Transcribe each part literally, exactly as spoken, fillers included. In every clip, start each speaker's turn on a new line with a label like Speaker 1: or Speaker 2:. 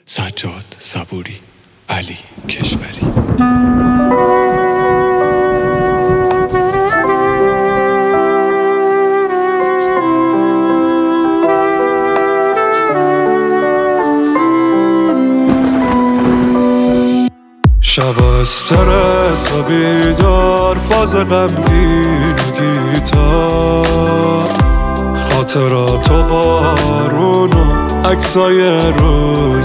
Speaker 1: سجاد صبوری، علی کشوری.
Speaker 2: شب استرس و بیدار، فاز غمگین گیتار، خاطرات و بارون و عکسای روی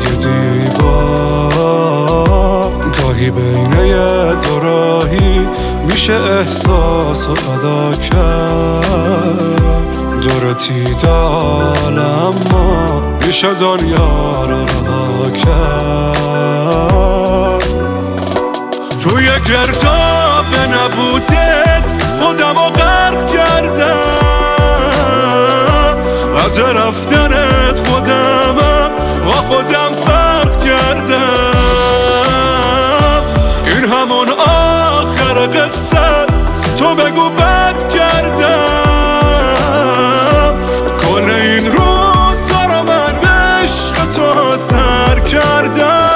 Speaker 2: دیوار. گاهی بین یه دو راهی میشه احساس و ادا کرد، دورتی دال اما میشه دنیا رو رها کرد. توی گرداب نبودت خودم رو غرق کردم، بعد رفتنت خودمم و خودم فرق کردم. این همون آخر قصه است، تو بگو بد کردم. کل این روزا رو من به عشق تو سر کردم.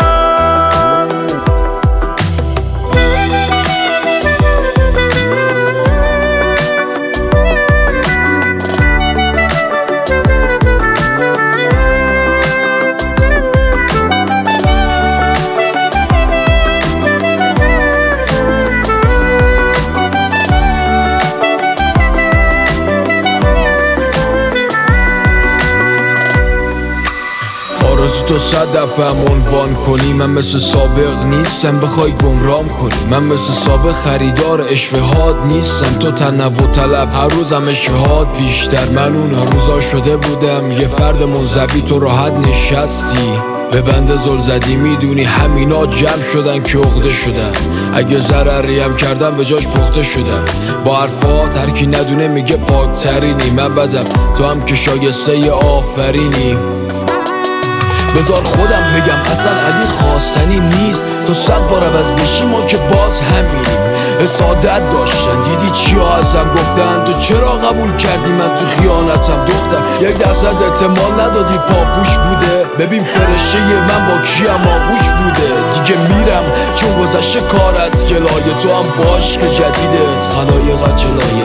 Speaker 3: تو صد دفعه عنوان کنی، من مثل سابق نیستم بخوای گمرام کنی. من مثل سابق خریدار اشوهات نیستم، تو تنوع طلب هر روزم اشوهات بیشتر. من اون روزا شده بودم یه فرد منزوی، تو راحت نشستی به بند زل زدی. میدونی همینا جمع شدن که عقده شدن، اگه ضرری هم کردم به جاش پخته شدن. با حرفات هر کی ندونه میگه پاکترینی، من بدم تو هم که شایسته آفرینی. بذار خودم بگم اصلا علی خواستنی نیست، تو صد بار عوض بشی ما که باز همینیم. حسادت داشتن دیدی چیا ازم گفتن، تو چرا قبول کردی من تو خیانتم دختر. یک درصد احتمال ندادی پاپوش بوده، ببین فرشته من با کیم آغوش بوده. دیگه میرم چون گذشته کار از گلایه، تو هم باشق جدیدت خلایق جلایه.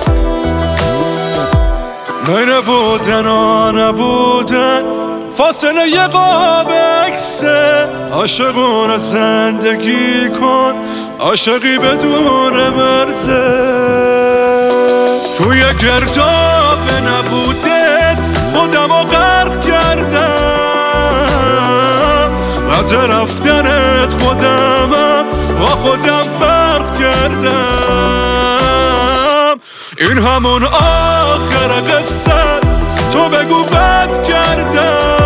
Speaker 2: نه نبودن و نبودن فاصله یه قاب عکسه. عاشقونه زندگی کن، عاشقی بدون مرزه. توی گرداب نبودت خودم رو غرق کردم، بعد رفتنت خودمم و خودم فرق کردم. این همون آخر قصه است، تو بگو بد کردم.